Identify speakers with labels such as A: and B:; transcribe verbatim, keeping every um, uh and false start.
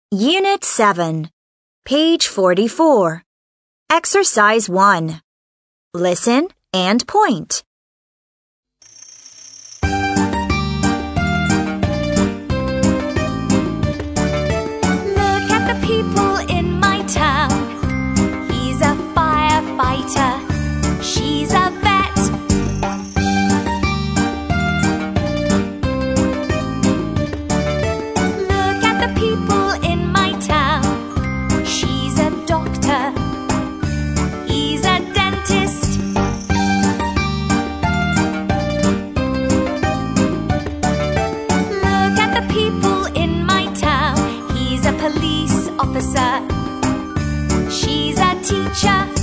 A: Unit seven, page forty-four. Exercise one. Listen and point.
B: Look at the people in my town. He's a firefighter. She's a vet. Look at the people in my town. She's a doctor. He's a dentist. Look at the people in my town. He's a police officer. She's a teacher.